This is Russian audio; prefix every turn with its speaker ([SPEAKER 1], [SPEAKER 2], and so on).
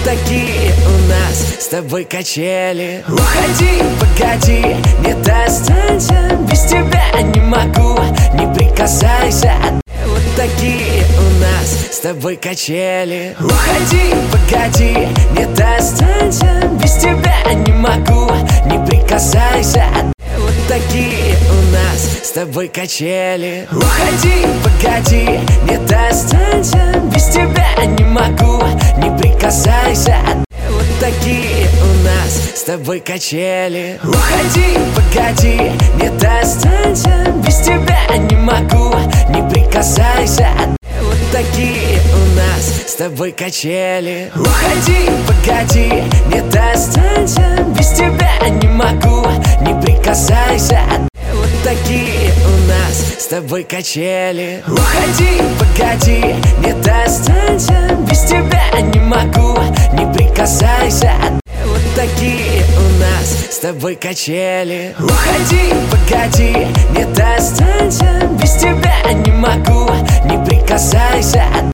[SPEAKER 1] такие у нас с тобой качели. Уходи, погоди, нет, останься. Без тебя не могу, не прикасайся. Вот такие у нас с тобой качели. Уходи, погоди, нет, останься. Без тебя не могу, не прикасайся. Вот такие у нас с тобой качели. Уходи, погоди, нет, останься. Без тебя не могу, не прикасайся. Вот такие у нас с тобой качели. Уходи, погоди, нет, останься. Без тебя не могу, не прикасайся. Вот такие у нас с тобой качели. Уходи, погоди, нет, останься. Без тебя не могу, не прикасайся. Вот такие у нас с тобой качели. Уходи, погоди, нет, останься. Без тебя не могу, не прикасайся. Вот такие у нас с тобой качели. Уходи, погоди, нет, останься. Без тебя не могу, не прикасайся.